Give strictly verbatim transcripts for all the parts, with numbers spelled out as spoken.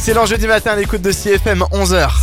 Excellent jeudi matin à l'écoute de C F M, onze heures.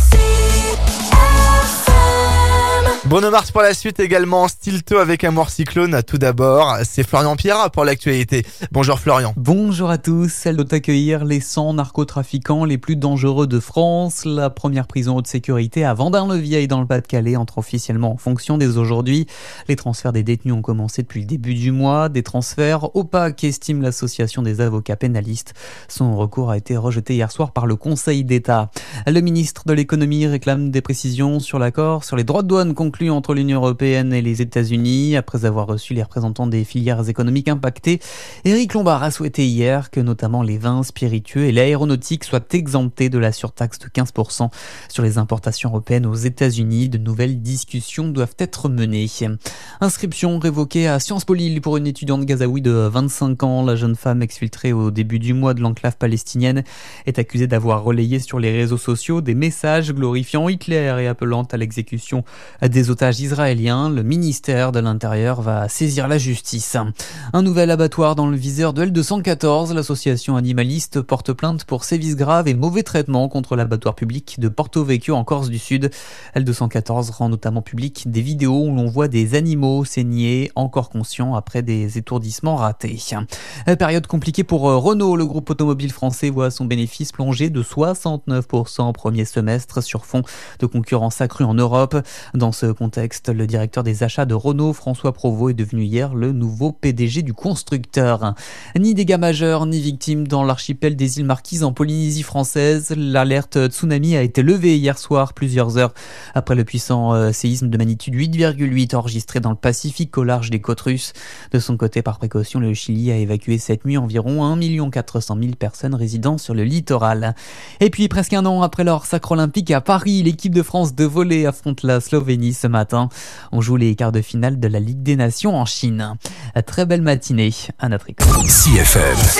Bruno Mars pour la suite également, Stilto avec Amour Cyclone. Tout d'abord, c'est Florian Pierrat pour l'actualité. Bonjour Florian. Bonjour à tous, celle de accueillir les cent narcotrafiquants les plus dangereux de France. La première prison haute sécurité à Vendin-le-Vieil dans le Pas-de-Calais entre officiellement en fonction dès aujourd'hui. Les transferts des détenus ont commencé depuis le début du mois. Des transferts opaques, estime l'association des avocats pénalistes. Son recours a été rejeté hier soir par le Conseil d'État. Le ministre de l'économie réclame des précisions sur l'accord sur les droits de douane conclus entre l'Union européenne et les États-Unis. Après avoir reçu les représentants des filières économiques impactées, Éric Lombard a souhaité hier que notamment les vins spiritueux et l'aéronautique soient exemptés de la surtaxe de quinze pour cent sur les importations européennes aux États-Unis. De nouvelles discussions doivent être menées. Inscription révoquée à Sciences Po Lille pour une étudiante gazaoui de vingt-cinq ans. La jeune femme exfiltrée au début du mois de l'enclave palestinienne est accusée d'avoir relayé sur les réseaux sociaux des messages glorifiant Hitler et appelant à l'exécution des otages israéliens. Le ministère de l'Intérieur va saisir la justice. Un nouvel abattoir dans le viseur de L deux cent quatorze. L'association animaliste porte plainte pour sévices graves et mauvais traitements contre l'abattoir public de Porto Vecchio en Corse du Sud. L deux cent quatorze rend notamment public des vidéos où l'on voit des animaux saignés, encore conscients après des étourdissements ratés. Période compliquée pour Renault. Le groupe automobile français voit son bénéfice plonger de soixante-neuf pour cent au premier semestre sur fond de concurrence accrue en Europe. Dans ce contexte, le directeur des achats de Renault, François Provost, est devenu hier le nouveau P D G du constructeur. Ni dégâts majeurs, ni victimes dans l'archipel des îles Marquises en Polynésie française. L'alerte tsunami a été levée hier soir, plusieurs heures après le puissant euh, séisme de magnitude huit virgule huit enregistré dans le Pacifique au large des côtes russes. De son côté, par précaution, le Chili a évacué cette nuit environ un million quatre cent mille personnes résidant sur le littoral. Et puis, presque un an après leur sacre olympique à Paris, l'équipe de France de volley affronte la Slovénie ce matin. On joue les quarts de finale de la Ligue des Nations en Chine. Très belle matinée à notre école. C F M. C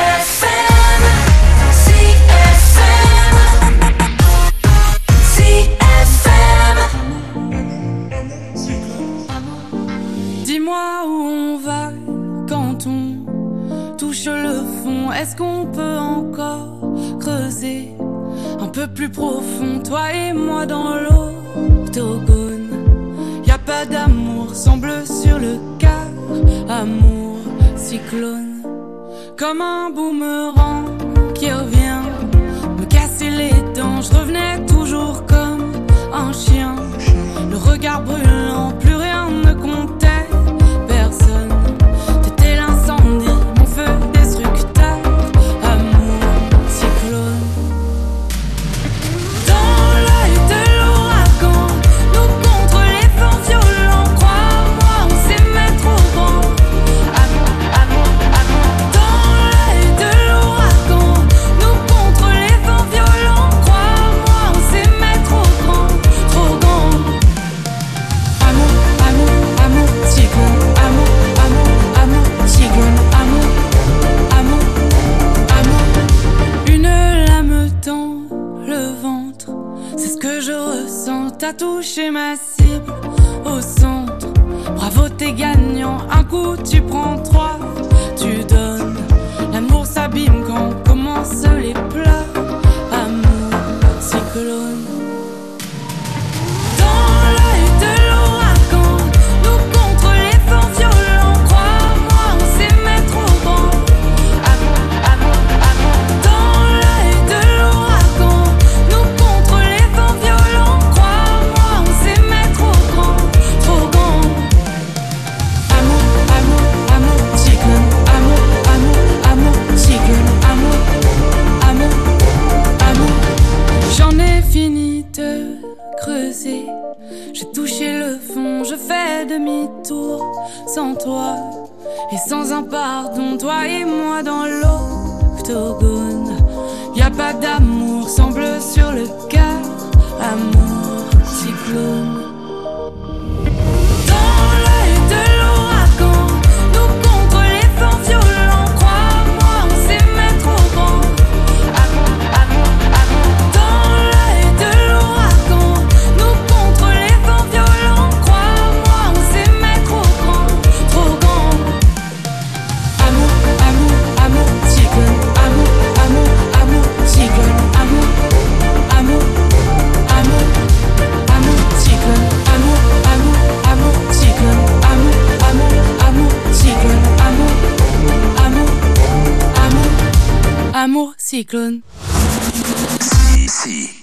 F M. C F M. C F M. Dis-moi où on va quand on touche le fond. Est-ce qu'on peut encore creuser un peu plus profond, toi et moi dans l'octogone? Y'a pas d'amour, semble sur le quart. Amour, cyclone, comme un boomerang qui revient me casser les dents. Je revenais toujours comme un chien, le regard brûlant, plus rien ne comptait, personne. T'étais l'incendie, mon feu destructeur. Amour, cyclone. Dans l'œil de l'ouragan, nous contre les vents violents. Crois-moi, on s'aimait trop grand. Amour, amour, amour. Dans l'œil de l'ouragan, nous contre les vents violents. Crois-moi, on s'aimait trop grand, trop grand. Amour, amour, amour, cyclone. Amour, amour, amour, cyclone. Amour, amour, amour. Une lame dans le ventre, c'est ce que je ressens. T'as touché ma cible au centre. Bravo, t'es gagnant. Un coup, tu prends trois, tu donnes. L'amour s'abîme quand commencent les pleurs. Amour, cyclone. Dans l'œil de l'ouragan, nous contre les vents violents. Crois-moi, on s'aimait trop grand. Amour, amour, amour. Dans l'œil de l'ouragan, nous contre les vents violents. Crois-moi, on s'aimait trop grand, trop grand. Amour, amour, amour, cyclone. Amour, amour, amour, cyclone. Amour, amour, amour. J'en ai fini de creuser, j'ai touché le fond, je fais demi-tour sans toi et sans un pardon, toi et moi dans l'octogone. Y'a pas d'amour, semble sur le cœur. Amour, cyclone. Dans l'œil de l'ouragan, nous contre les vents violents. Crois-moi, on s'aimait trop grand. Amour, amour, amour. Dans l'œil de l'ouragan, nous contre les vents violents. Crois-moi, on s'aimait trop grand, trop grand. Amour, amour, amour, cyclone. Amour, amour, amour, cyclone. Amour, Cyclone. C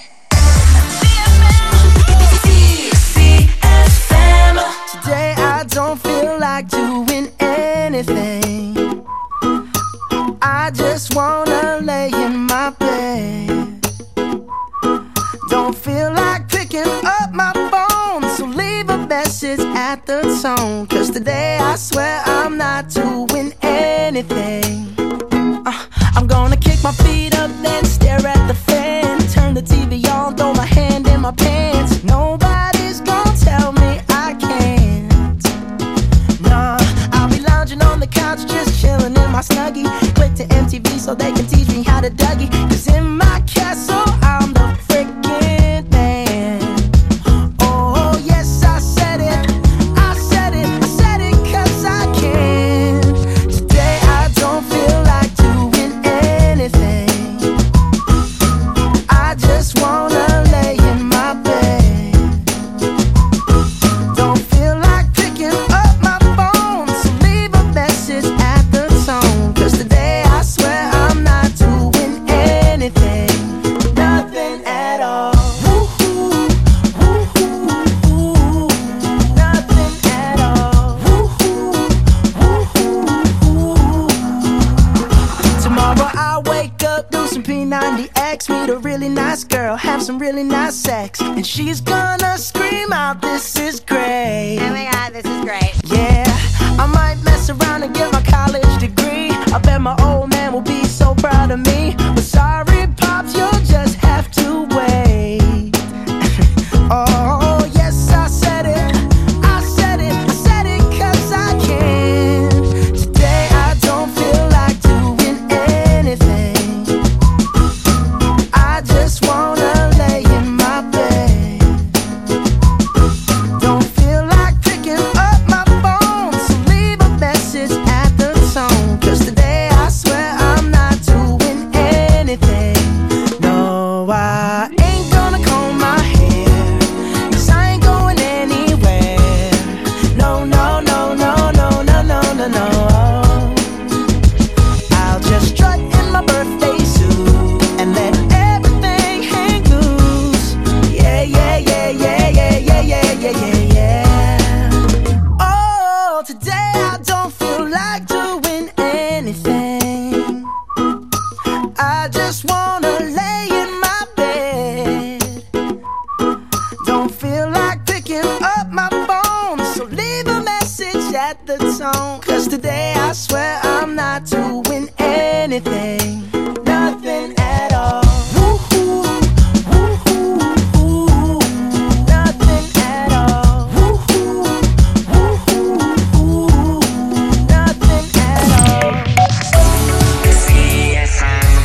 F M. Today I don't feel like doing anything. I just wanna lay in my bed. Don't feel like picking up my phone, so leave a message at the tone. Cause today I swear I'm not doing anything. uh, I'm gonna kick my feet up, then stare at the fan. Turn the T V on, throw my hand in my pants. Nobody's gonna tell me I can't. Nah, I'll be lounging on the couch, just chilling in my Snuggie. Click to M T V so they can teach me how to Dougie. Cause in my castle I'm the freaking man. Oh yes, I said it, I said it, I said it cause I can. Today I don't feel like doing anything. I just wanna lay in my bed. Don't feel like picking up my phone, so leave a message at the tone. Cause today I swear I'm not doing anything. Nothing at all. Woo-hoo, woo-hoo, woo. Nothing at all. Woo-hoo, woo-hoo, woo. Tomorrow I'll wake up, do some P ninety X, meet a really nice girl, have some really nice sex, and she's gonna scream out, "This is great." Oh my god, this is great. Yeah, I might mess around and get my college degree. I bet my old man will be so proud of me. But sorry, Pops, you'll just have to wait. Oh, yes, I said it, I said it, I said it cause I can. Today I don't feel like doing anything. I just wanna lay in my bed. Don't feel like picking up my phone, so leave a message at the tone. Cause today I swear I'm not doing anything. No, I ain't gonna comb my hair, cause I ain't going anywhere. No, no, no, no, no, no, no, no, no. I'll just strut in my birthday suit and let everything hang loose. Yeah, yeah, yeah, yeah, yeah, yeah, yeah, yeah, yeah, yeah. Oh, today I don't feel like doing anything. I just wanna lay in my bed. Don't feel like picking up my phone, so leave a message at the tone. Cause today I swear I'm not doing anything. Nothing at all. Woo-hoo, woo-hoo, woo. Nothing at all. Woo-hoo, woo-hoo, woo. Nothing at all. C F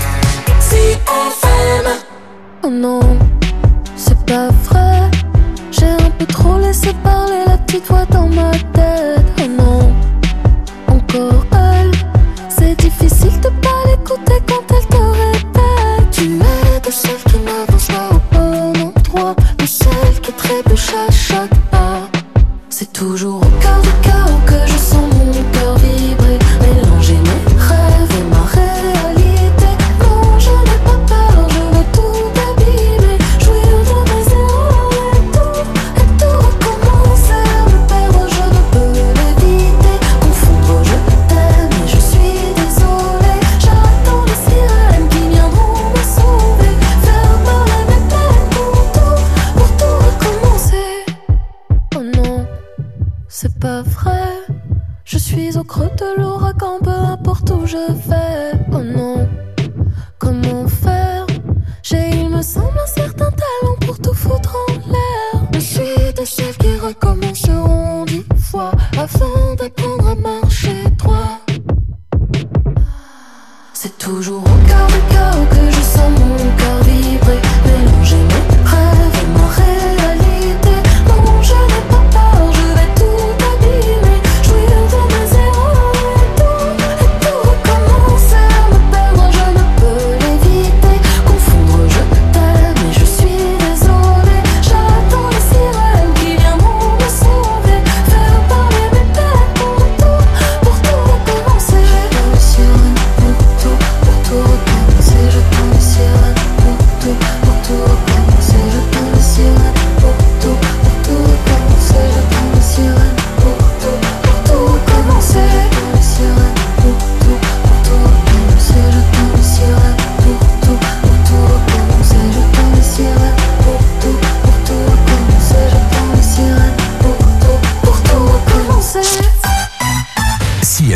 M. Oh non, c'est pas vrai. J'ai un peu trop laissé parler la petite voix dans ma tête. Oh non, encore elle. C'est difficile de pas l'écouter quand elle te répète. Tu es de celle qui n'avance pas au bon endroit, de celle qui trébuche à chaque pas. C'est toujours au cœur du chaos que je sens mon cœur vibrer, mélanger mes rêves et ma réalité. Non, je n'ai pas peur, je veux tout abîmer, jouir de mes erreurs et tout, et tout recommencer. Me perdre, je ne peux l'éviter, confondre, je t'aime et je suis désolée. J'attends les sirènes qui viendront me sauver, faire parler mes peines pour tout, pour tout recommencer. Oh non, c'est pas vrai. Je suis au creux de l'ouragan, peu importe où je vais. Oh non, comment faire? J'ai, il me semble, un certain talent pour tout foutre en l'air. Je suis de celles qui recommenceront dix fois avant d'apprendre à marcher droit. C'est toujours au cœur du chaos que je sens mon cœur vibrer, mélanger mes rêves et ma réalité. Non, je n'ai pas peur, je vais tout abîmer, jouir de mes erreurs et tout, et tout recommencer. Me perdre, je ne peux l'éviter, confondre, je t'aime et je suis désolée. J'attends les sirènes qui viendront me sauver, faire parler mes peines pour tout,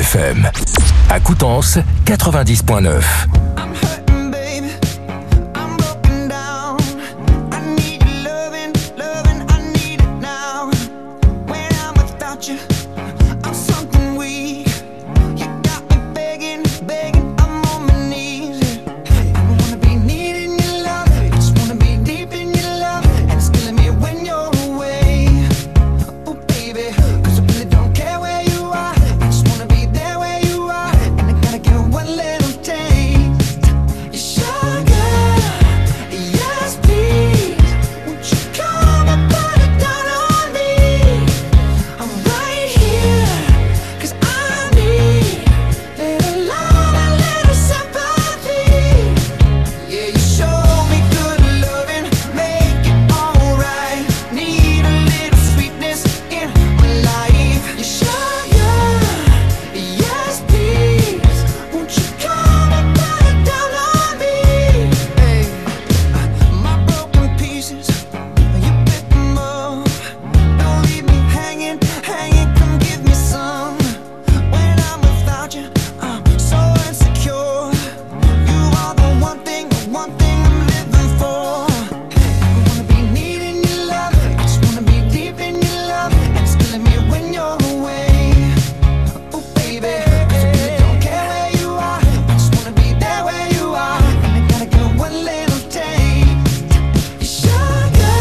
F M. À Coutances, quatre-vingt-dix point neuf. I'm hurting, baby. I'm broken down. I need your loving, loving. I need it now. When I'm without you, I'm something weak. You got me begging, begging. I'm on my knees. I wanna be needing your love. I just wanna be deep in your love. And it's killing me when you're away. Oh, baby, 'cause I really don't care where you are. I just wanna be there where you are. And I gotta get one little taste. Your sugar, yes please. Won't you come and put it down on me? I'm right here, 'cause I need little love and little sympathy. Yeah, you show me good loving, make it alright. Need a little sweetness in my life. Your sugar, yes please. Won't you come and put it down on me? Hey, my broken pieces, you pick them up. Don't leave me hanging, hanging. Come give me some. When I'm without you, I'm so insecure. You are the one thing, the one thing I'm living for. I wanna be needing your love. I just wanna be deep in your love. And it's killing me when you're away. Oh baby, 'cause I really don't care where you are. I just wanna be there where you are. And I gotta get one little taste. Your sugar,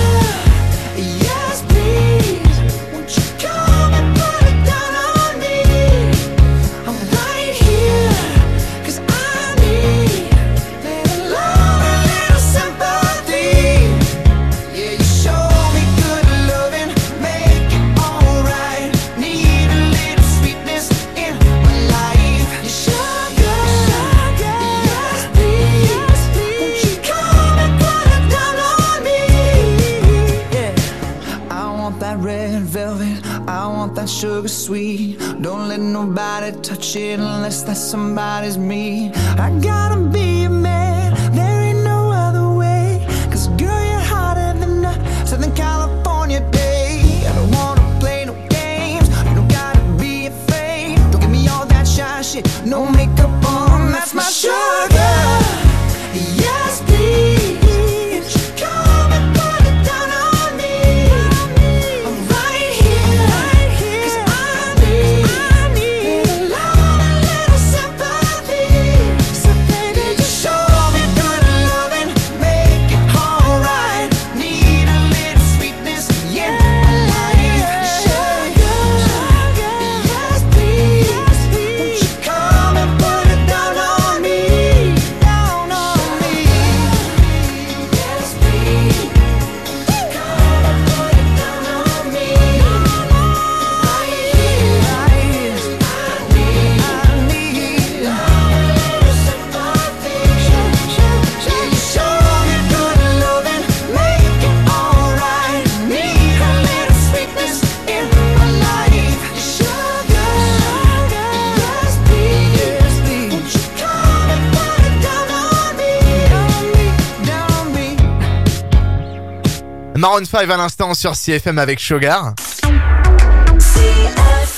yes please. Won't you come and put it down on me? I'm right here, 'cause I need little love and little sympathy. Yeah, you show me good loving, make it alright. Need a little sweetness in my life. Your sugar, yes please. Won't you come and put it down on me? Yeah, I want that red velvet, I want that sugar sweet. Don't let nobody touch it unless that somebody's me. I gotta be a man, there ain't no other way. 'Cause girl, you're hotter than a Southern California day. I don't wanna play no games, you don't gotta be afraid. Don't give me all that shy shit, no makeup on, that's my sugar. Yes please. Won't you come and put it down on me? I'm right here, 'cause I need little love and little sympathy. So baby, just show me good loving, make it alright. Need a little sweetness in my life. Sugar, yes please. Won't you come and put it down on me? Down on me. Yes please. Come and put it down on me. Right here, right here. I need, I need love and little sympathy. Yeah, you show me good loving, make it alright. Need a little sweetness in my life. Sugar, yes please. Won't you come and put it down on me? Down on me, down on me. Maroon five à l'instant sur C F M avec Sugar. C F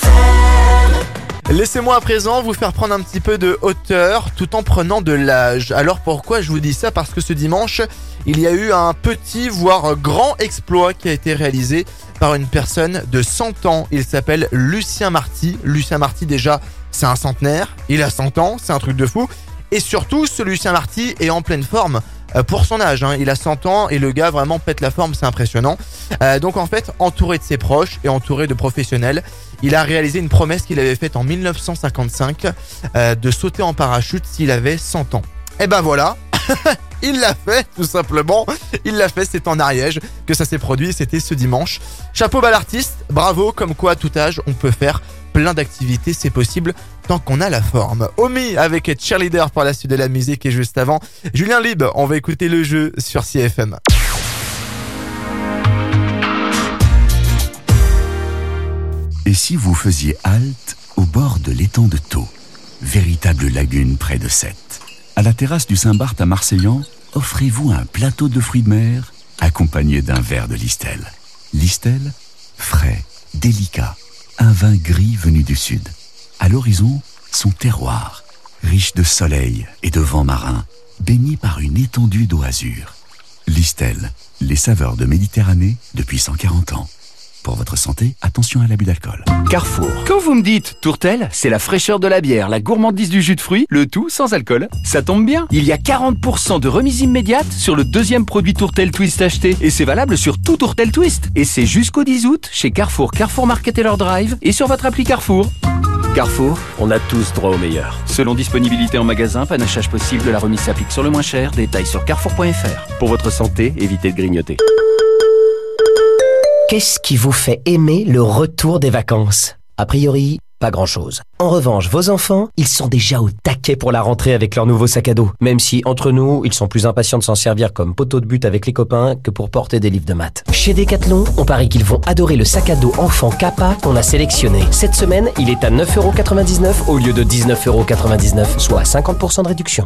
M. Laissez-moi à présent vous faire prendre un petit peu de hauteur tout en prenant de l'âge. Alors pourquoi je vous dis ça? Parce que ce dimanche, il y a eu un petit voire grand exploit qui a été réalisé par une personne de cent ans. Il s'appelle Lucien Marty. Lucien Marty, déjà, c'est un centenaire. Il a cent ans, c'est un truc de fou. Et surtout, ce Lucien Marty est en pleine forme euh, pour son âge. Hein. Il a cent ans et le gars vraiment pète la forme, c'est impressionnant. Euh, donc en fait, entouré de ses proches et entouré de professionnels, il a réalisé une promesse qu'il avait faite en mille neuf cent cinquante-cinq euh, de sauter en parachute s'il avait cent ans. Et ben voilà, il l'a fait tout simplement. Il l'a fait, c'est en Ariège que ça s'est produit, c'était ce dimanche. Chapeau bas l'artiste, bravo, comme quoi à tout âge on peut faire plein d'activités, c'est possible tant qu'on a la forme. Omi avec Cheerleader pour la suite de la musique et juste avant, Julien Lib, on va écouter le jeu sur C F M. Et si vous faisiez halte au bord de l'étang de Thau, véritable lagune près de Sète? À la terrasse du Saint-Barth à Marseillan, offrez-vous un plateau de fruits de mer accompagné d'un verre de Listel. Listel, frais, délicat, un vin gris venu du sud. À l'horizon, son terroir, riche de soleil et de vent marin, baigné par une étendue d'eau azur. Listel, les saveurs de Méditerranée depuis cent quarante ans. Pour votre santé, attention à l'abus d'alcool. Carrefour. Quand vous me dites Tourtel, c'est la fraîcheur de la bière, la gourmandise du jus de fruits, le tout sans alcool. Ça tombe bien. Il y a quarante pour cent de remise immédiate sur le deuxième produit Tourtel Twist acheté. Et c'est valable sur tout Tourtel Twist. Et c'est jusqu'au dix août chez Carrefour, Carrefour Market et leur drive et sur votre appli Carrefour. Carrefour, on a tous droit au meilleur. Selon disponibilité en magasin, panachage possible, la remise s'applique sur le moins cher. Détails sur carrefour point f r. Pour votre santé, évitez de grignoter. Qu'est-ce qui vous fait aimer le retour des vacances ? A priori, pas grand-chose. En revanche, vos enfants, ils sont déjà au taquet pour la rentrée avec leur nouveau sac à dos. Même si, entre nous, ils sont plus impatients de s'en servir comme poteau de but avec les copains que pour porter des livres de maths. Chez Decathlon, on parie qu'ils vont adorer le sac à dos enfant Kappa qu'on a sélectionné. Cette semaine, il est à neuf euros quatre-vingt-dix-neuf au lieu de dix-neuf euros quatre-vingt-dix-neuf, soit cinquante pour cent de réduction.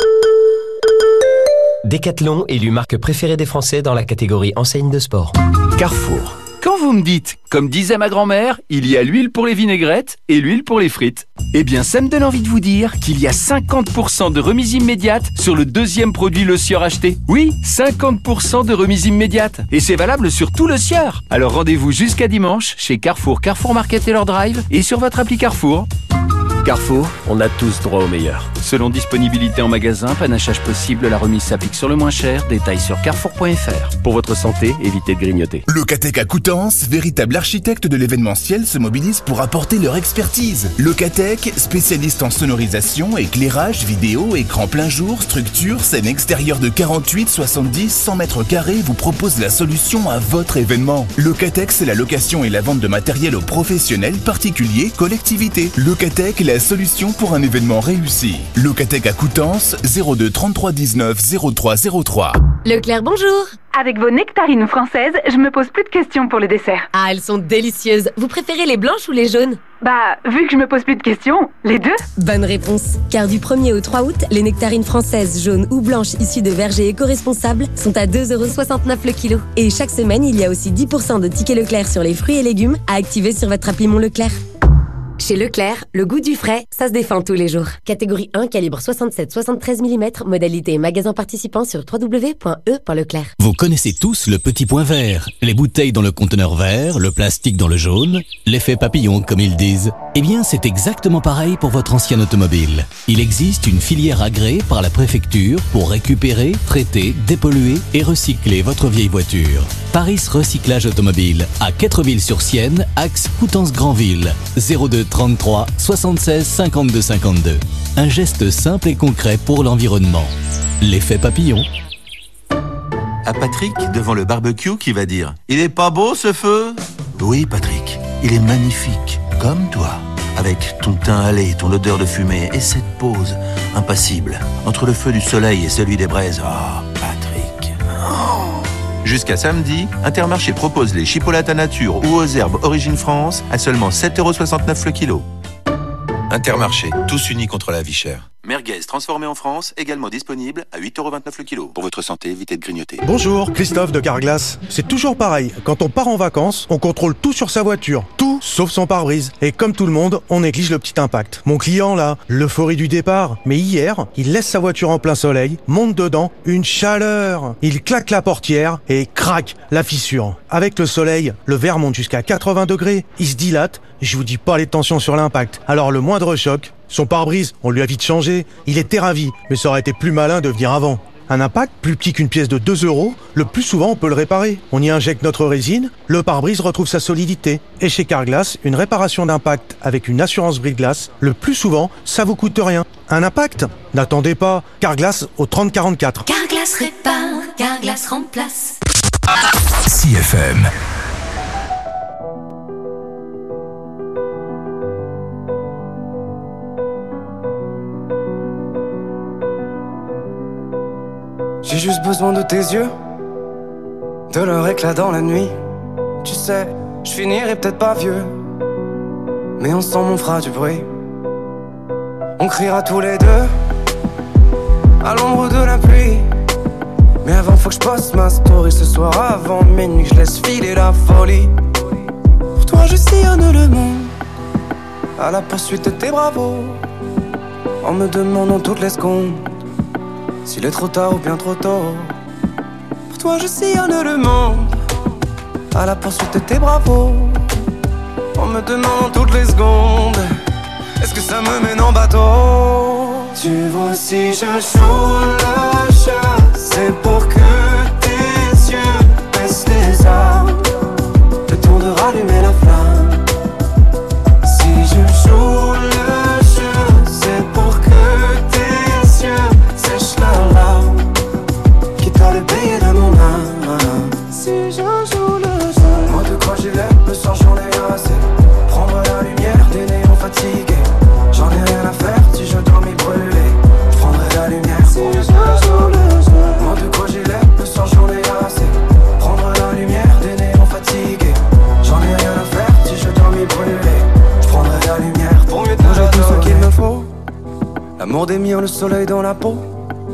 Decathlon, élu marque préférée des Français dans la catégorie enseigne de sport. Carrefour. Quand vous me dites, comme disait ma grand-mère, il y a l'huile pour les vinaigrettes et l'huile pour les frites, eh bien ça me donne envie de vous dire qu'il y a cinquante pour cent de remise immédiate sur le deuxième produit Le Sieur acheté. Oui, cinquante pour cent de remise immédiate. Et c'est valable sur tout Le Sieur. Alors rendez-vous jusqu'à dimanche chez Carrefour, Carrefour Market et leur drive et sur votre appli Carrefour. Carrefour, on a tous droit au meilleur. Selon disponibilité en magasin, panachage possible, la remise s'applique sur le moins cher. Détails sur carrefour point f r. Pour votre santé, évitez de grignoter. Locatec à Coutances, véritable architecte de l'événementiel, se mobilise pour apporter leur expertise. Locatec, spécialiste en sonorisation, éclairage, vidéo, écran plein jour, structure, scène extérieure de quarante-huit, soixante-dix, cent mètres carrés, vous propose la solution à votre événement. Locatec, c'est la location et la vente de matériel aux professionnels, particuliers, collectivités. Locatec, la solution pour un événement réussi. Locatec à Coutances, zéro deux trente-trois dix-neuf zéro trois zéro trois. Leclerc, bonjour. Avec vos nectarines françaises, je me pose plus de questions pour le dessert. Ah, elles sont délicieuses. Vous préférez les blanches ou les jaunes ? Bah, vu que je me pose plus de questions, les deux ? Bonne réponse. Car du premier au trois août, les nectarines françaises jaunes ou blanches issues de vergers éco-responsables sont à deux euros soixante-neuf le kilo. Et chaque semaine, il y a aussi dix pour cent de tickets Leclerc sur les fruits et légumes à activer sur votre appli Mon Leclerc. Chez Leclerc, le goût du frais, ça se défend tous les jours. Catégorie un, calibre soixante-sept soixante-treize millimètres, modalité magasin participant sur w w w point e point leclerc. Vous connaissez tous le petit point vert, les bouteilles dans le conteneur vert, le plastique dans le jaune, l'effet papillon comme ils disent. Eh bien, c'est exactement pareil pour votre ancien automobile. Il existe une filière agréée par la préfecture pour récupérer, traiter, dépolluer et recycler votre vieille voiture. Paris Recyclage Automobile, à Quattreville-sur-Sienne, axe Coutances-Granville, zéro deux trente-trois soixante-seize cinquante-deux cinquante-deux. Un geste simple et concret pour l'environnement. L'effet papillon. À Patrick, devant le barbecue, qui va dire « Il est pas beau ce feu ?» Oui, Patrick, il est magnifique, comme toi. Avec ton teint hâlé, ton odeur de fumée et cette pause impassible entre le feu du soleil et celui des braises. Oh, Patrick. Oh. Jusqu'à samedi, Intermarché propose les chipolatas nature ou aux herbes Origine France à seulement sept euros soixante-neuf le kilo. Intermarché, tous unis contre la vie chère. Merguez transformé en France, également disponible à huit euros vingt-neuf le kilo. Pour votre santé, évitez de grignoter. Bonjour, Christophe de Carglass. C'est toujours pareil. Quand on part en vacances, on contrôle tout sur sa voiture. Tout, sauf son pare-brise. Et comme tout le monde, on néglige le petit impact. Mon client, là, l'euphorie du départ. Mais hier, il laisse sa voiture en plein soleil, monte dedans, une chaleur. Il claque la portière et craque la fissure. Avec le soleil, le verre monte jusqu'à quatre-vingts degrés. Il se dilate. Je vous dis pas les tensions sur l'impact. Alors le moindre choc, son pare-brise, on lui a vite changé. Il était ravi, mais ça aurait été plus malin de venir avant. Un impact, plus petit qu'une pièce de deux euros, le plus souvent on peut le réparer. On y injecte notre résine, le pare-brise retrouve sa solidité. Et chez Carglass, une réparation d'impact avec une assurance brise-glace, le plus souvent, ça vous coûte rien. Un impact ? N'attendez pas, Carglass au trente quarante-quatre. Carglass répare, Carglass remplace. C F M. J'ai juste besoin de tes yeux, de leur éclat dans la nuit. Tu sais, je finirai peut-être pas vieux, mais ensemble on fera du bruit. On criera tous les deux à l'ombre de la pluie. Mais avant faut que je poste ma story ce soir avant minuit, que je laisse filer la folie. Pour toi je sillonne le monde à la poursuite de tes bravos. en me demandant toutes les secondes s'il est trop tard ou bien trop tôt. Pour toi je sillonne le monde à la poursuite de tes bravos, en me demandant toutes les secondes est-ce que ça me mène en bateau. Tu vois si je joue le jeu, c'est pour que tes yeux baissent les armes, le temps de rallumer la flamme. Si je joue le jeu, c'est pour que tes yeux sèchent leurs larmes, quitte à le payer de mon âme. Si je joue le jeu, moi de quoi j'ai l'air, me sens j'en ai assez. Prendre la lumière des néons fatigués, j'en ai rien à faire si je dois m'y brûler. Prendre la lumière si je joue le jeu, moi de quoi j'ai l'air, me sens j'en ai assez. Prendre la lumière des néons fatigués, j'en ai rien à faire si je dois m'y brûler. Je prendrai la lumière pour mieux te j'ai tout ce qu'il me faut, l'amour des miens, le soleil dans la peau.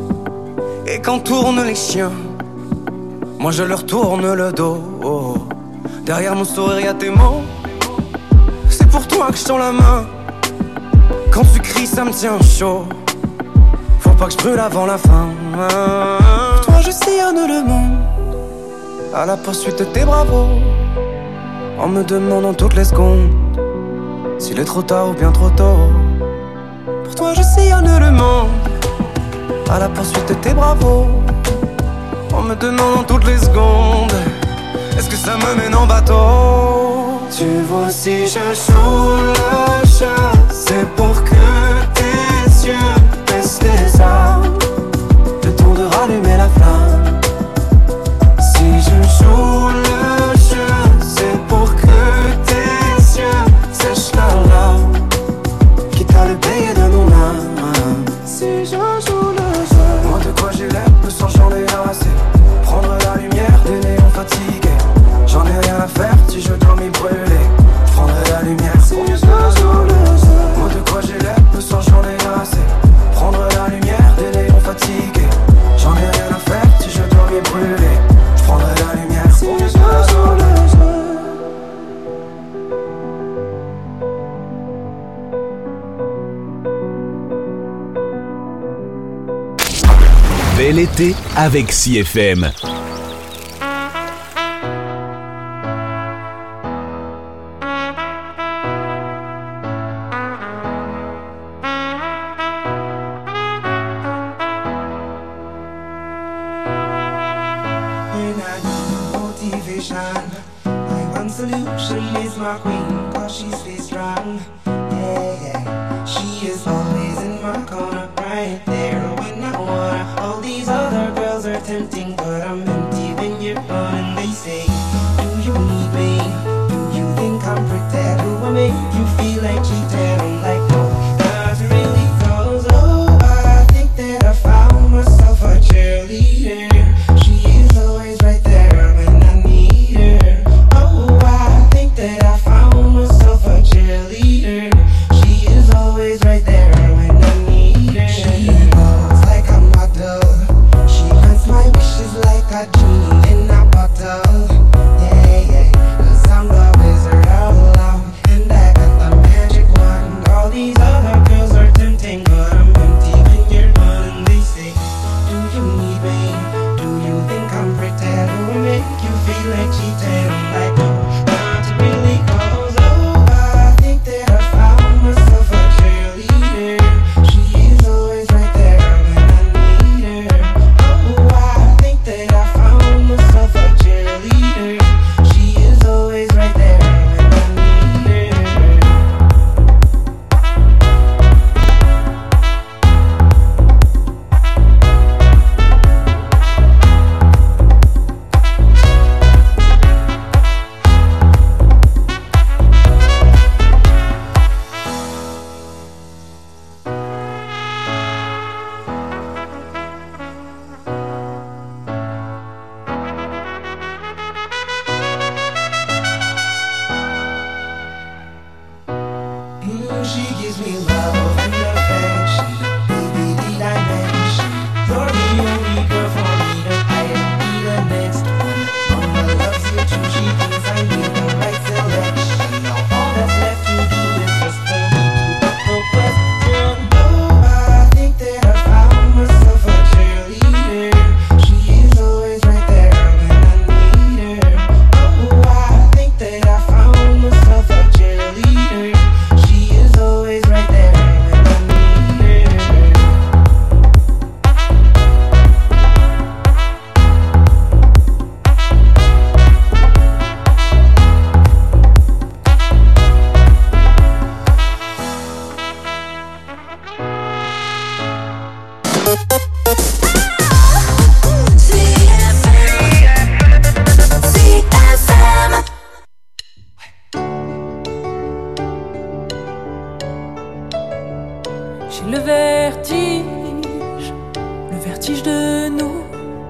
Et quand tournent les chiens, moi je leur tourne le dos. Derrière mon sourire y'a tes mots, c'est pour toi que je tends la main. Quand tu cries ça me tient chaud, faut pas que je brûle avant la fin. Pour toi je sillonne le monde à la poursuite de tes bravos, en me demandant toutes les secondes s'il est trop tard ou bien trop tôt. Pour toi je sillonne le monde à la poursuite de tes bravos, en me demandant toutes les secondes est-ce que ça me mène en bateau. Tu vois si je joue le jeu, c'est pour que tes yeux baissent les armes, le temps de rallumer la flamme. Si je joue le jeu, c'est pour que tes yeux sèchent leurs larmes, quitte à le payer de mon âme. Si je joue le jeu, moi de quoi j'ai l'air, me sens j'en ai assez. Prendre la lumière des néons fatigués, j'en ai rien à faire si je dois m'y brûler. Je prendrai la lumière si je joue le jeu, moi de quoi j'ai l'air, me sens j'en ai assez. Prendre la lumière des néons fatigués, j'en ai rien à faire si je dois m'y brûler. Je prendrai la lumière si je joue le jeu. Bel été avec C F M. When I need motivation, my one solution is my queen, cause she stays strong. Yeah, yeah. She is always in my corner, right there when I want her. All these other girls are tempting, but I'm empty when you're gone. And they say, do you need me? Do you think I'm pretend? Do I make you feel like cheating? I'm like, no, not really, cause oh, I think that I found myself a cheerleader. She is always right there when I need her. Oh, I think that I found myself a cheerleader. She is always right there when I need her. She looks like a model. She grants my wishes like a genie in a bottle. Yeah, yeah, 'cause I'm the wizard of love, and I got the magic wand. All these other girls are tempting, but I'm empty when you're gone. And they say, do you need me? Do you think I'm pretend? Do I make you feel like cheating? I'm like, no, not really, 'cause oh, I think that I found myself a cheerleader. She is always right there when I need her. Oh, I think that I found myself a cheerleader. She is always right there when I need her. Mm, she gives me love and affection. Baby, did I mention you're the only girl for me to I don't be the next one. Mama loves you too. She thinks I made the right selection. Now all that's left to do is just for me to put the question. Oh, I J'ai le vertige, le vertige de nous.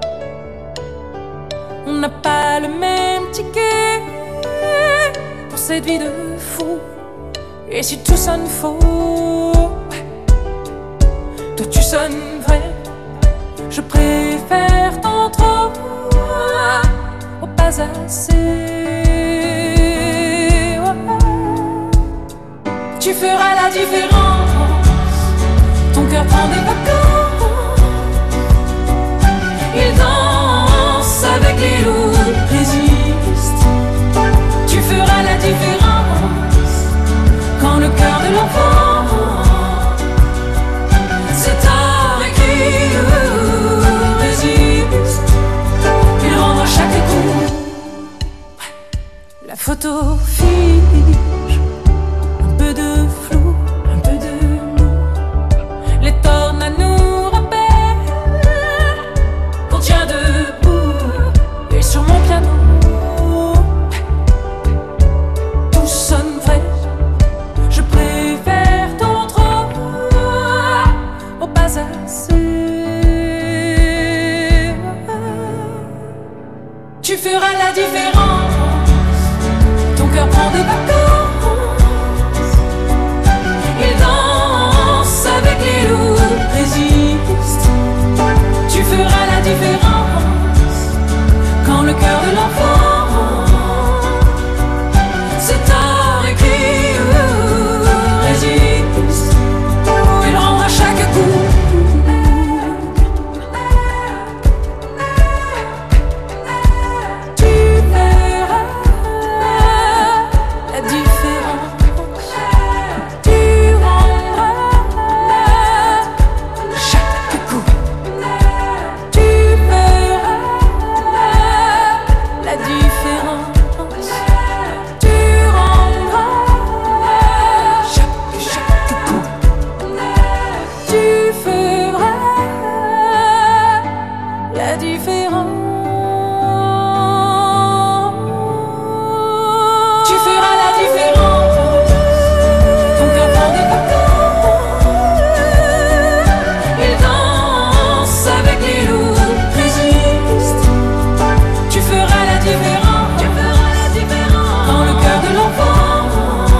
On n'a pas le même ticket pour cette vie de fou. Et si tout sonne faux, toi tu sonnes vrai. Je préfère tant trop au pas assez. Tu feras la différence. Ton cœur prend des vacances. Il danse avec les loups, résiste. Tu feras la différence quand le cœur de l'enfant c'est tard écrit, résiste. Il rend à chaque coup. La photo fige, un peu de flou, un peu de nous. Les tornades nous rappellent qu'on tient debout. Et sur mon piano tout sonne vrai. Je préfère tant trop au pas assez. Tu feras la différence. Ton cœur prend des vacances. Il danse avec les loups, résiste. Tu feras la différence quand le cœur de l'enfant c'est tard écrit, résiste. Il rend à chaque coup. Tu verras la différence. Tu rendras chaque coup. Tu verras la différence. Tu rendras chaque, chaque coup. Tu feras la différence. Tu feras la différence. Ton cœur prend des vacances. Il danse avec les loups, résiste. Tu feras la différence. Tu feras la différence quand le cœur de l'enfant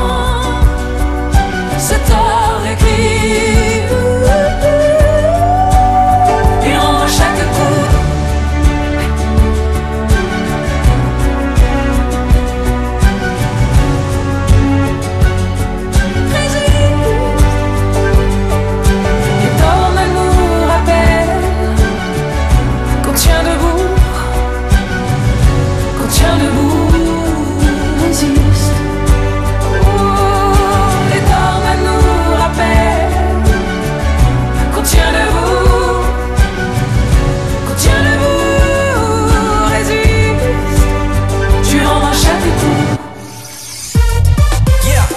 c'est tard écrit. Il rend à chaque coup. Les tornades nous rappellent qu'on tient debout, qu'on tient debout, résiste. Oh, les tornades nous rappellent qu'on tient debout, qu'on tient debout, résiste. Tu rends à chaque coup. Yeah.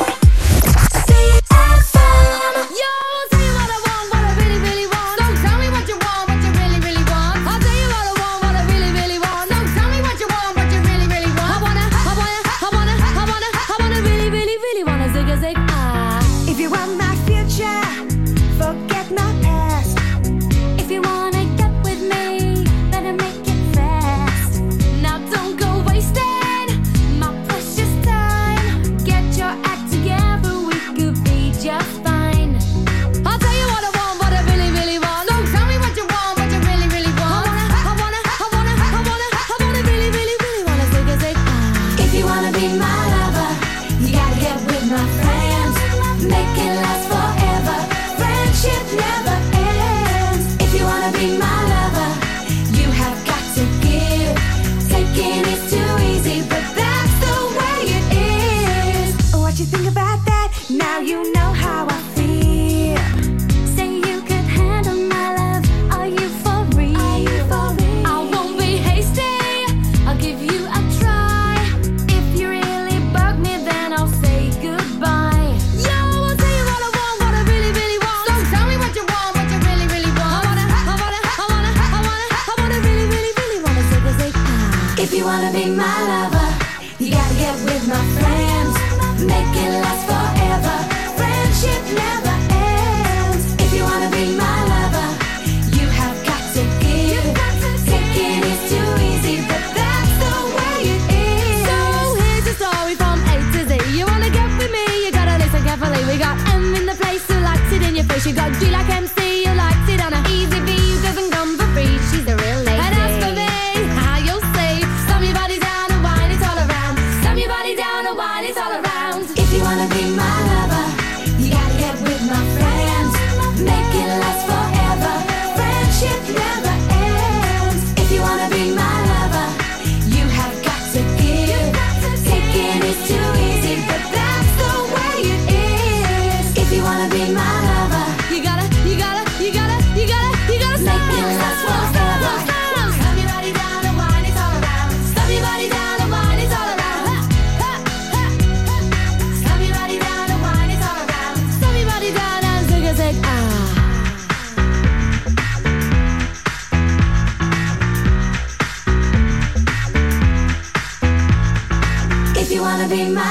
If you want my future, forget my past. If you wanna get with me, better make it fast. Now don't go wasting my precious time. Get your act together, we could be just fine. I'll tell you what I want, what I really, really want. So tell me what you want, what you really, really want. I wanna, I wanna, I wanna, I wanna, I wanna really, really, really wanna zig a zig. If you wanna be my lover, you gotta get with my friends. Make it last forever. Friendship never ends. If you wanna be my lover, you have got to give. Taking is too easy, but that's the way it is. What you think about that? Now you know how I feel. Say you could handle my love. Are you for real? I won't be hasty. I'll give you a try. If you really bug me, then I'll say goodbye. Yo, I'll tell you what I want, what I really, really want. So tell me what you want, what you really, really want. I wanna, I wanna, I wanna, I wanna, I wanna really, really, really wanna zig a zig. If you wanna be my lover, you gotta get with my friends. Make it last forever. Friendship never ends. If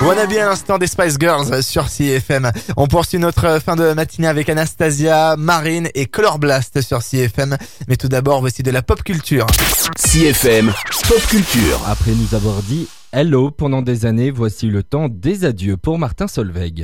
Wannabe à l'instant des Spice Girls sur C F M. On poursuit notre fin de matinée avec Anastasia, Marine et Color Blast sur C F M. Mais tout d'abord, voici de la pop culture. C F M Pop Culture. Après nous avoir dit hello pendant des années, voici le temps des adieux pour Martin Solveig.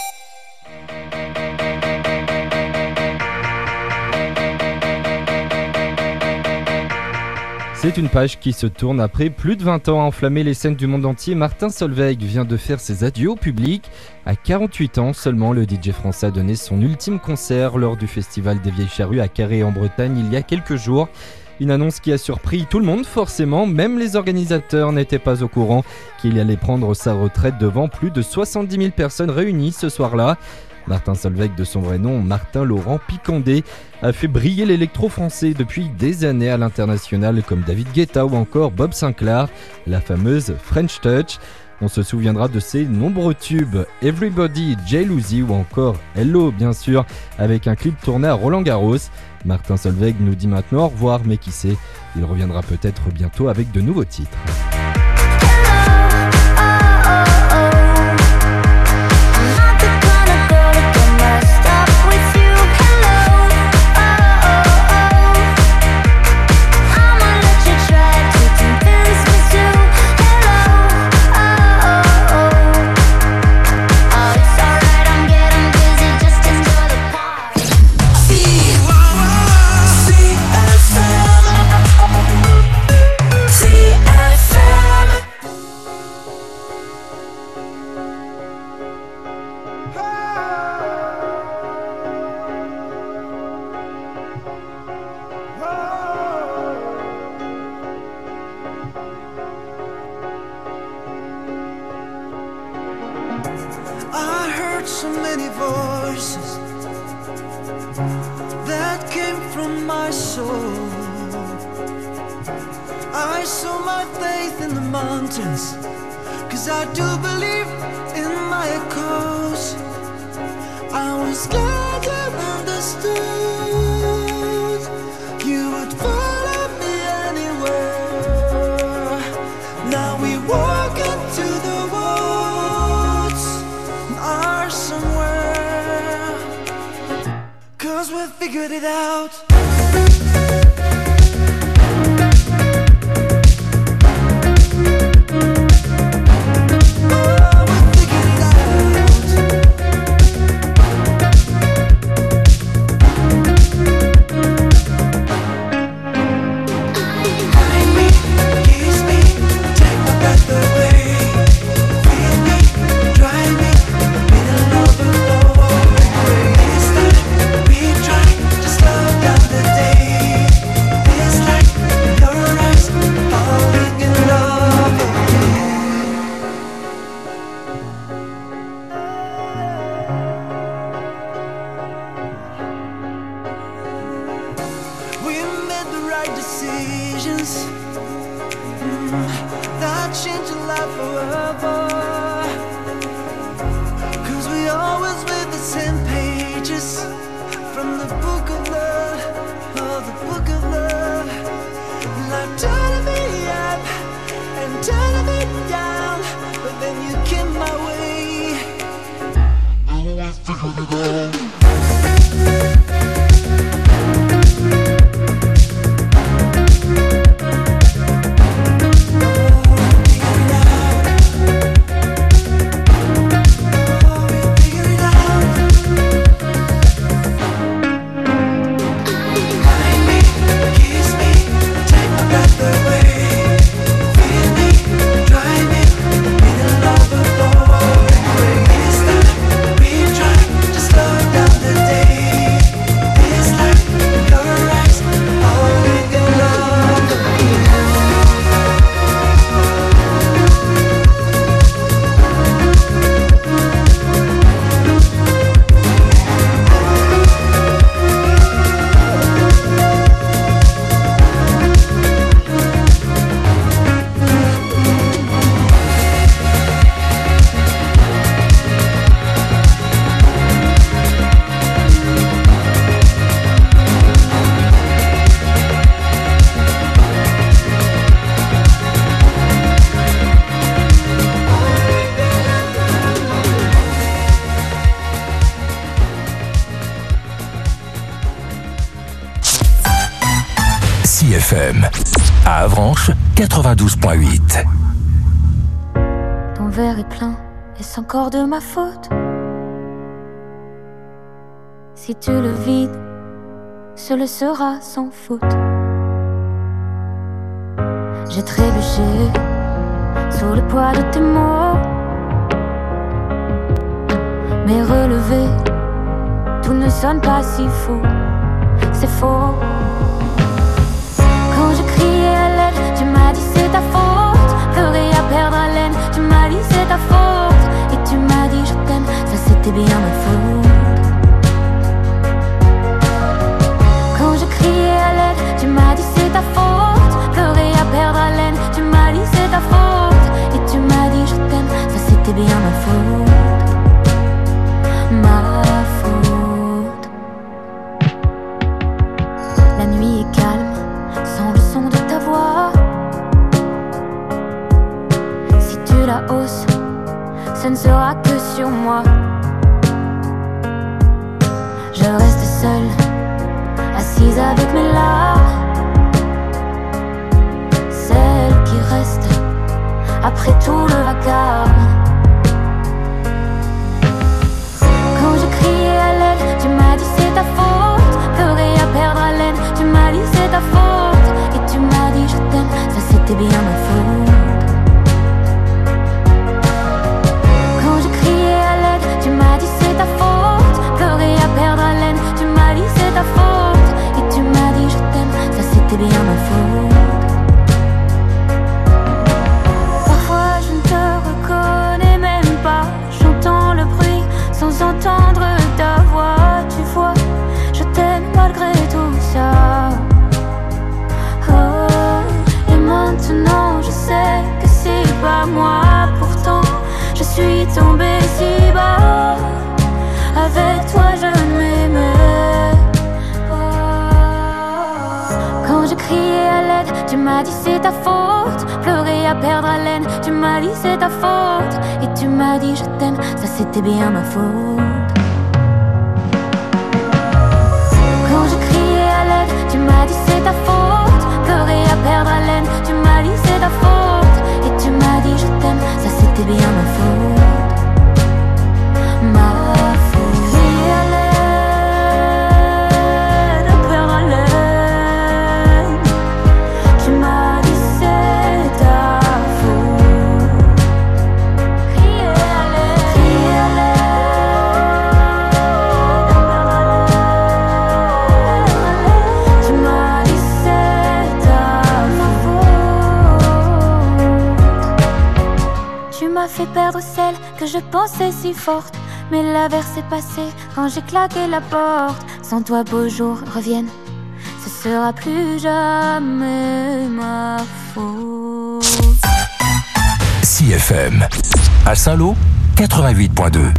C'est une page qui se tourne après plus de vingt ans à enflammer les scènes du monde entier. Martin Solveig vient de faire ses adieux au public. À quarante-huit ans seulement, le D J français a donné son ultime concert lors du festival des Vieilles Charrues à Carré en Bretagne il y a quelques jours. Une annonce qui a surpris tout le monde forcément, même les organisateurs n'étaient pas au courant qu'il allait prendre sa retraite devant plus de soixante-dix mille personnes réunies ce soir-là. Martin Solveig, de son vrai nom Martin Laurent Picondé, a fait briller l'électro français depuis des années à l'international comme David Guetta ou encore Bob Sinclair, la fameuse French Touch. On se souviendra de ses nombreux tubes Everybody, Jalousie ou encore Hello bien sûr, avec un clip tourné à Roland Garros. Martin Solveig nous dit maintenant au revoir, mais qui sait, il reviendra peut-être bientôt avec de nouveaux titres. I heard so many voices that came from my soul. I saw my faith in the mountains, 'cause I do believe in my cause. I was glad you understood. You would follow me anywhere. Now we walk into the woods or somewhere, 'cause we figured it out. Day C F M. À Avranches, quatre-vingt-douze virgule huit. Ton verre est plein, est-ce encore de ma faute? Si tu le vides, ce le sera sans faute. J'ai trébuché sous le poids de tes mots, mais relevé, tout ne sonne pas si faux. C'est faux. Quand je criais à l'aide, tu m'as dit c'est ta faute. Pleurer à perdre haleine, tu m'as dit c'est ta faute. Et tu m'as dit je t'aime, ça c'était bien ma faute. Quand je criais à l'aide, tu m'as dit c'est ta faute. Pleurer à perdre haleine, tu m'as dit c'est ta faute. Et tu m'as dit je t'aime, ça c'était bien ma faute. Ma faute. La nuit est calme, sans le son de ta voix. Si tu la hausses, ce ne sera que sur moi. Je reste seule, assise avec mes larmes, celle qui reste après tout le vacarme. Quand je criais à l'aide, tu m'as dit c'est ta faute. Pleurer à perdre haleine, tu m'as dit c'est ta faute. Et tu m'as dit je t'aime, ça c'était bien ma faute. Quand je criais à l'aide, tu m'as dit c'est ta faute. Pleurer à perdre haleine, tu m'as dit c'est ta faute. Et tu m'as dit je t'aime, ça c'était bien ma faute. Parfois je ne te reconnais même pas. J'entends le bruit sans entendre ta voix. Tu vois, je t'aime malgré tout ça. Oh, et maintenant je sais que c'est pas moi. Pourtant je suis tombée si bas. Avec toi je m'aimais pas. Quand je criais à l'aide, tu m'as dit c'est ta faute. Pleurer à perdre haleine, tu m'as dit c'est ta faute. Et tu m'as dit je t'aime, ça c'était bien ma faute. Quand je criais à l'aide, tu m'as dit c'est ta faute. Pleurer à perdre haleine, tu m'as dit c'est ta faute. Et tu m'as dit je t'aime, ça c'était bien ma faute. Ma faute. Crier à l'aide, à perdre haleine, tu m'as dit c'est ta faute. Crier à l'aide, crier à l'aide, tu m'as dit c'est ta faute. Tu m'as fait perdre celle que je pensais si forte. Mais l'averse est passée quand j'ai claqué la porte. Sans toi beaux jours reviennent, ce sera plus jamais ma faute. C F M. À Saint-Lô, quatre-vingt-huit virgule deux.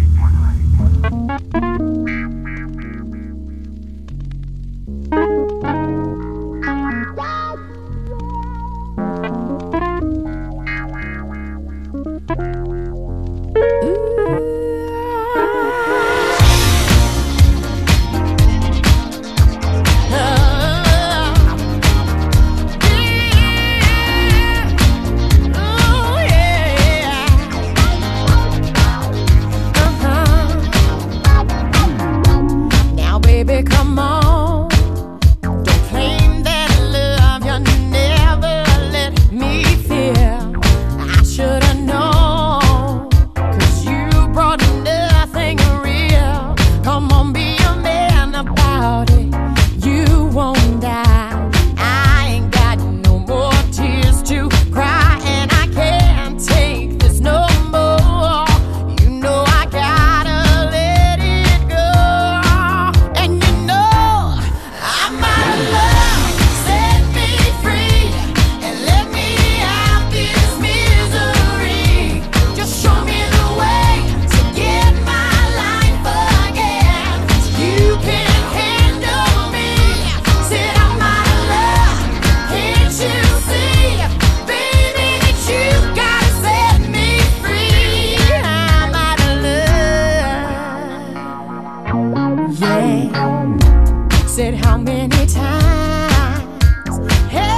Said how many times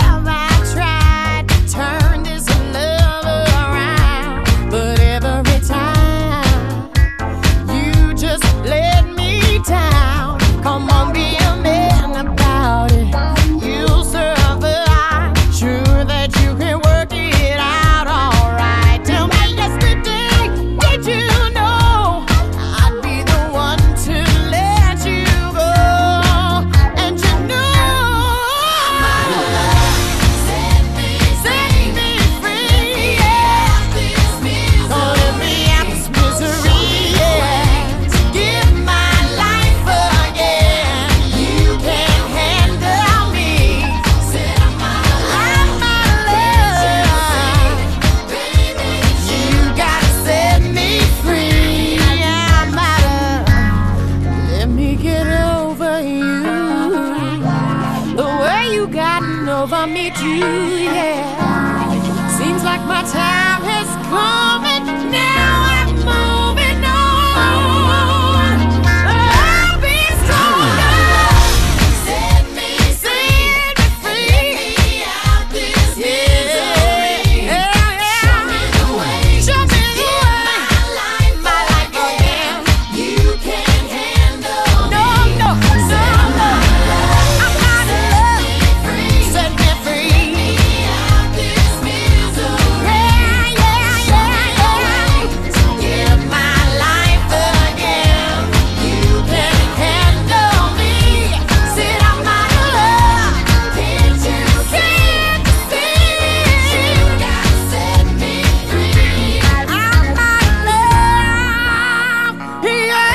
love I meet you, yeah. Seems like my time has come and now I'm moving on. I'll be stronger. Set me free, set me free. Get me out this misery. Yeah, yeah. Show me the way. Show me the way. My life, my life again. You can't handle no, me. No, no, no, no. I'm out of love. Set me free. Get me out this misery. Yeah, yeah, yeah, yeah. Give my life again. You can't handle me. Said I'm out of love. Can't you see? You gotta set me free. I'm out of love. Yeah,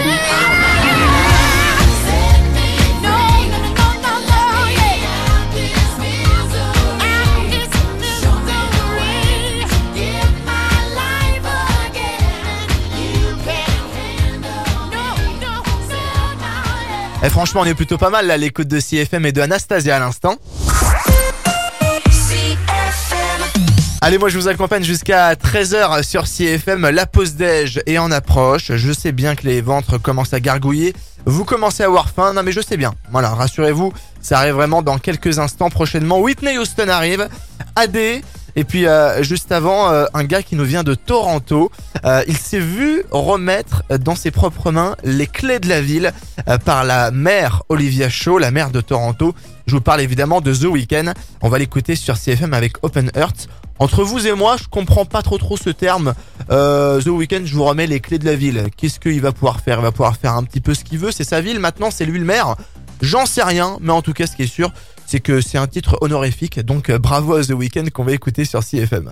set me free. No, no, no, no, yeah. Out this misery. Out this misery. Give my life again. You can't handle. No, no, said my Eh, franchement, on est plutôt pas mal là, l'écoute de C F M et de Anastasia à l'instant. Allez, moi je vous accompagne jusqu'à treize heures sur C F M. La pause déj est en approche. Je sais bien que les ventres commencent à gargouiller. Vous commencez à avoir faim. Non mais je sais bien. Voilà, rassurez-vous, ça arrive vraiment dans quelques instants prochainement. Whitney Houston arrive. A D. Et puis euh, juste avant, euh, un gars qui nous vient de Toronto. Euh, il s'est vu remettre dans ses propres mains les clés de la ville euh, par la maire Olivia Shaw, la maire de Toronto. Je vous parle évidemment de The Weeknd. On va l'écouter sur C F M avec Open Heart. Entre vous et moi, je comprends pas trop trop ce terme. Euh, The Weeknd, je vous remets les clés de la ville. Qu'est-ce qu'il va pouvoir faire? Il va pouvoir faire un petit peu ce qu'il veut. C'est sa ville maintenant, c'est lui le maire. J'en sais rien, mais en tout cas, ce qui est sûr, c'est que c'est un titre honorifique. Donc euh, bravo à The Weeknd qu'on va écouter sur C F M.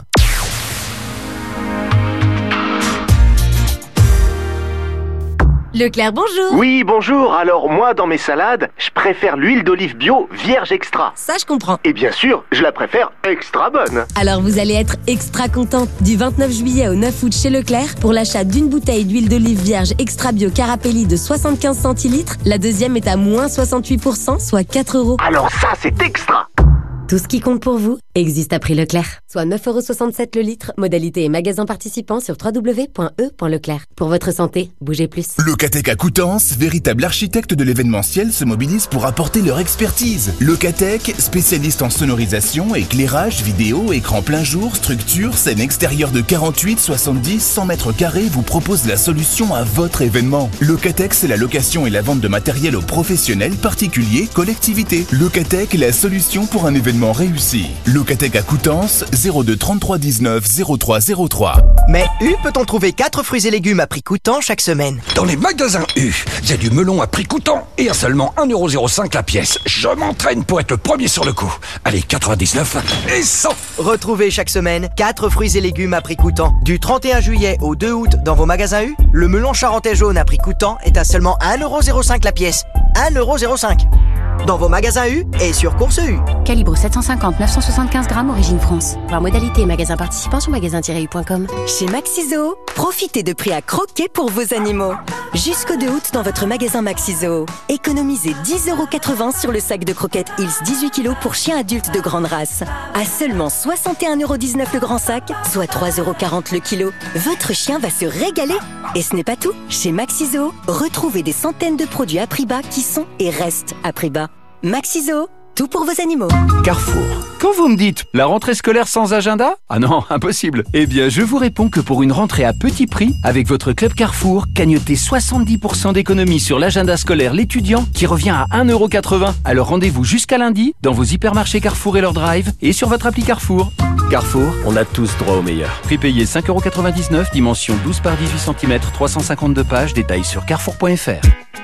Leclerc, bonjour. Oui, bonjour. Alors moi, dans mes salades, je préfère l'huile d'olive bio vierge extra. Ça, je comprends. Et bien sûr, je la préfère extra bonne. Alors vous allez être extra content. Du vingt-neuf juillet au neuf août chez Leclerc, pour l'achat d'une bouteille d'huile d'olive vierge extra bio Carapelli de soixante-quinze centilitres, la deuxième est à moins soixante-huit pour cent, soit quatre euros. Alors ça, c'est extra. Tout ce qui compte pour vous existe à prix Leclerc. Soit neuf euros soixante-sept le litre, modalité et magasin participant sur w w w point e point leclerc. Pour votre santé, bougez plus. Locatec à Coutances, véritable architecte de l'événementiel, se mobilise pour apporter leur expertise. Locatec, spécialiste en sonorisation, éclairage, vidéo, écran plein jour, structure, scène extérieure de quarante-huit, soixante-dix, cent mètres carrés, vous propose la solution à votre événement. Locatec, c'est la location et la vente de matériel aux professionnels, particuliers, collectivités. Locatec, la solution pour un événement réussi. Locatec à Coutances, zéro deux trente-trois dix-neuf zéro trois zéro trois. Mais U peut-on trouver quatre fruits et légumes à prix coûtant chaque semaine? Dans les magasins U, il y a du melon à prix coûtant et à seulement un euro zéro cinq la pièce. Je m'entraîne pour être le premier sur le coup. Allez, quatre-vingt-dix-neuf et cent. Retrouvez chaque semaine quatre fruits et légumes à prix coûtant. Du trente et un juillet au deux août dans vos magasins U, le melon charentais jaune à prix coûtant est à seulement un euro zéro cinq la pièce. un euro zéro cinq. Dans vos magasins U et sur Course U. Calibre sept cent cinquante neuf cent soixante-quinze grammes, origine France. Voir modalité et magasin participant sur magasin tiret u point com. Chez Maxiso, profitez de prix à croquer pour vos animaux. Jusqu'au deux août dans votre magasin Maxiso. Économisez dix euros quatre-vingts sur le sac de croquettes Hills dix-huit kilos pour chiens adultes de grande race. À seulement soixante et un euros dix-neuf le grand sac, soit trois euros quarante le kilo. Votre chien va se régaler. Et ce n'est pas tout. Chez Maxiso, retrouvez des centaines de produits à prix bas qui sont et restent à prix bas. Maxiso, tout pour vos animaux. Carrefour. Quand vous me dites la rentrée scolaire sans agenda? Ah non, impossible. Eh bien, je vous réponds que pour une rentrée à petit prix, avec votre club Carrefour, cagnotez soixante-dix pour cent d'économie sur l'agenda scolaire l'étudiant qui revient à un euro quatre-vingts. Alors rendez-vous jusqu'à lundi dans vos hypermarchés Carrefour et leur drive et sur votre appli Carrefour. Carrefour, on a tous droit au meilleur. Prix payé cinq euros quatre-vingt-dix-neuf, dimension douze par dix-huit centimètres, trois cent cinquante-deux pages, détails sur carrefour point f r.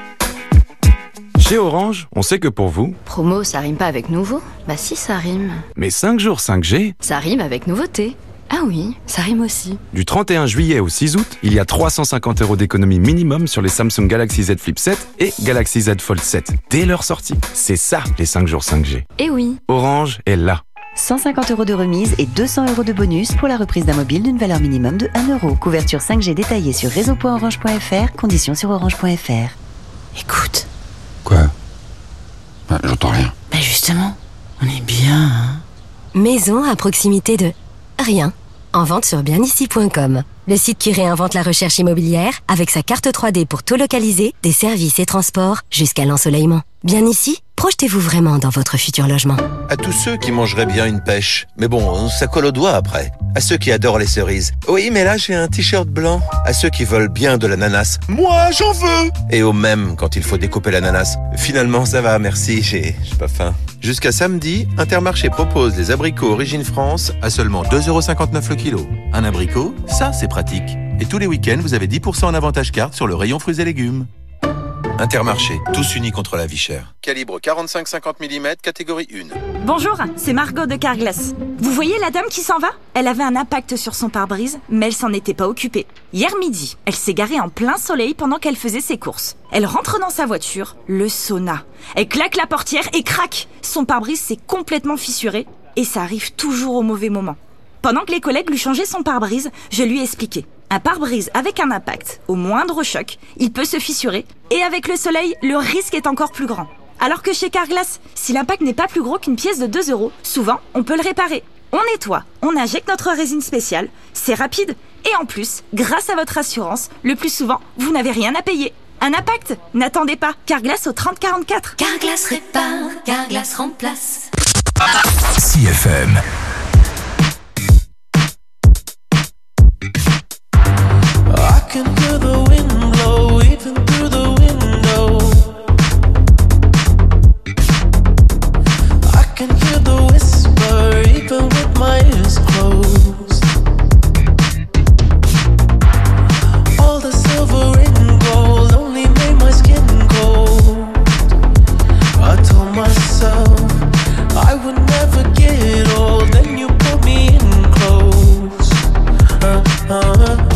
Chez Orange, on sait que pour vous... Promo, ça rime pas avec nouveau? Bah si, ça rime. Mais cinq jours cinq G... Ça rime avec nouveauté. Ah oui, ça rime aussi. Du trente et un juillet au six août, il y a trois cent cinquante euros d'économie minimum sur les Samsung Galaxy Z Flip sept et Galaxy Z Fold sept. Dès leur sortie. C'est ça, les cinq jours cinq G. Eh oui. Orange est là. cent cinquante euros de remise et deux cents euros de bonus pour la reprise d'un mobile d'une valeur minimum de un euro. Couverture cinq G détaillée sur réseau point orange point f r, conditions sur orange point f r. Écoute. Quoi? Bah, j'entends rien. Bah justement, on est bien bien. Maison à proximité de rien. En vente sur bien ici point com. Le site qui réinvente la recherche immobilière avec sa carte trois D pour tout localiser, des services et transports jusqu'à l'ensoleillement. Bien ici, projetez-vous vraiment dans votre futur logement. À tous ceux qui mangeraient bien une pêche, mais bon, ça colle aux doigts après. À ceux qui adorent les cerises, oui, mais là j'ai un t-shirt blanc. À ceux qui veulent bien de l'ananas, moi j'en veux. Et aux mêmes quand il faut découper l'ananas. Finalement ça va, merci, j'ai j'ai pas faim. Jusqu'à samedi, Intermarché propose les abricots Origine France à seulement deux euros cinquante-neuf le kilo. Un abricot, ça c'est pratique. Et tous les week-ends, vous avez dix pour cent en avantage carte sur le rayon fruits et légumes. Intermarché, tous unis contre la vie chère. Calibre quarante-cinq cinquante millimètres, catégorie un. Bonjour, c'est Margot de Carglass. Vous voyez la dame qui s'en va? Elle avait un impact sur son pare-brise, mais elle s'en était pas occupée. Hier midi, elle s'est garée en plein soleil pendant qu'elle faisait ses courses. Elle rentre dans sa voiture, le sauna. Elle claque la portière et crac! Son pare-brise s'est complètement fissuré et ça arrive toujours au mauvais moment. Pendant que les collègues lui changeaient son pare-brise, je lui ai expliqué. Un pare-brise avec un impact, au moindre choc, il peut se fissurer. Et avec le soleil, le risque est encore plus grand. Alors que chez Carglass, si l'impact n'est pas plus gros qu'une pièce de deux euros, souvent, on peut le réparer. On nettoie, on injecte notre résine spéciale, c'est rapide. Et en plus, grâce à votre assurance, le plus souvent, vous n'avez rien à payer. Un impact? N'attendez pas, Carglass au trente quarante-quatre. Carglass répare, Carglass remplace. C F M. I can hear the wind blow even through the window. I can hear the whisper even with my ears closed. All the silver and gold only made my skin cold. I told myself I would never get old. Then you put me in close. Uh, uh, uh.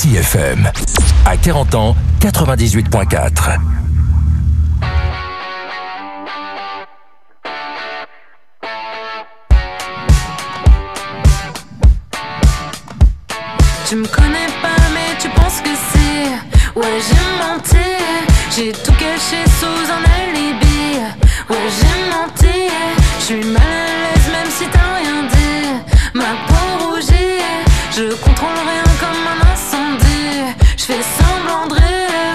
six F M. À quarante ans, quatre-vingt-dix-huit virgule quatre. Tu me connais pas mais tu penses que c'est. Ouais j'ai menti. J'ai tout caché sous un alibi. Ouais j'ai menti. Je suis mal à l'aise même si t'as rien dit. Ma peau rougit. Je contrôle rien comme un incendie. Je fais semblant de rire.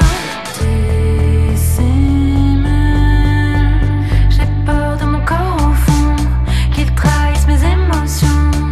Dissimule. J'ai peur de mon corps au fond, qu'il trahisse mes émotions.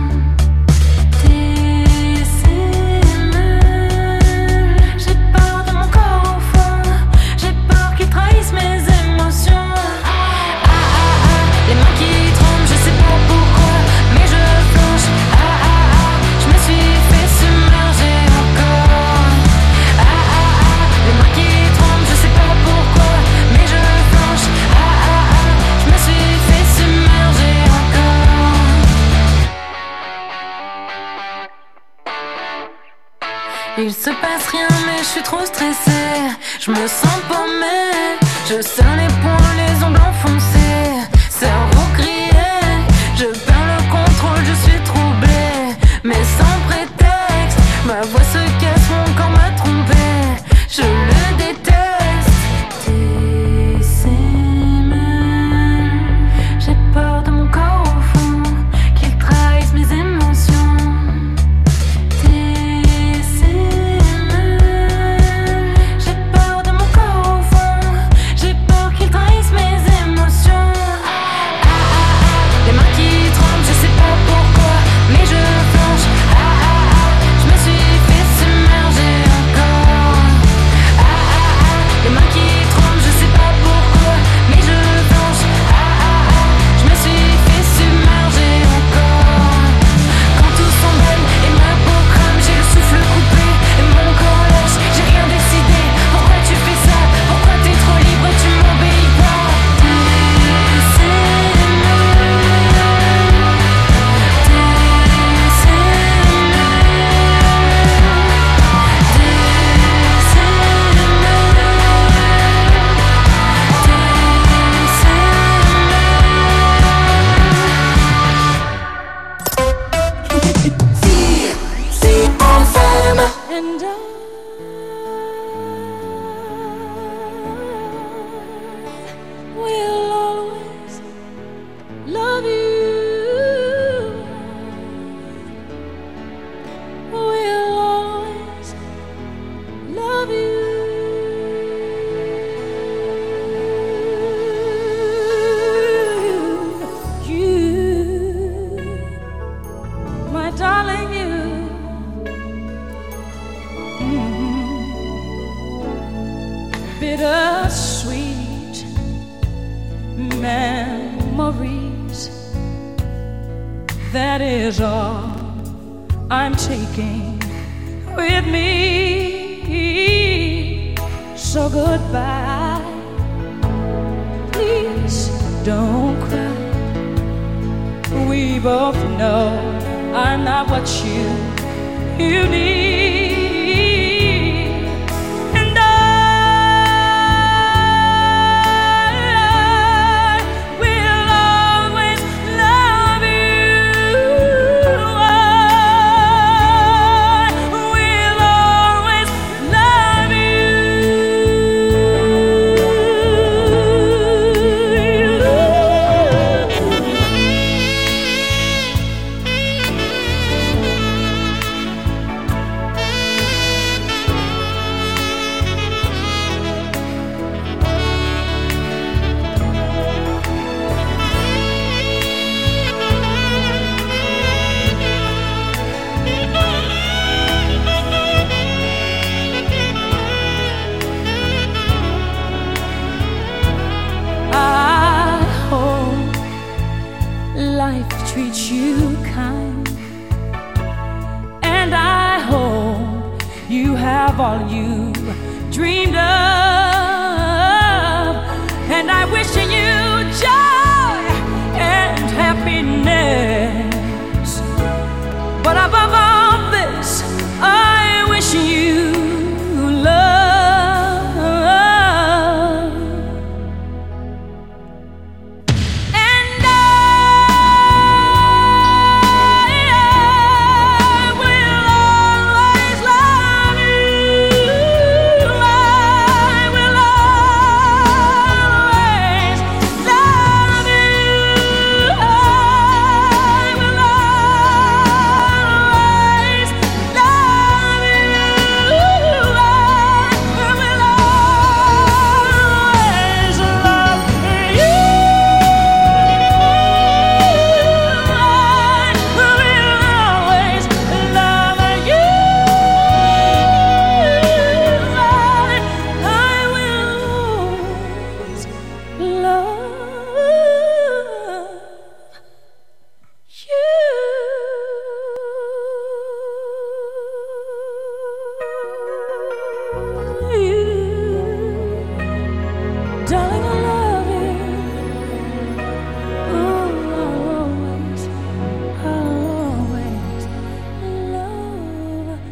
Il se passe rien mais je suis trop stressée. Je me sens paumée. Je serre les poings, les ongles enfoncés. Cerveau grillé. Je perds le contrôle, je suis troublée. Mais sans prétexte. Ma voix se casse, mon corps m'a trompée. Je le déteste. Dissimule. J'ai peur de mon corps au fond, qu'il trahisse mes émotions. All you dreamed of, and I wish you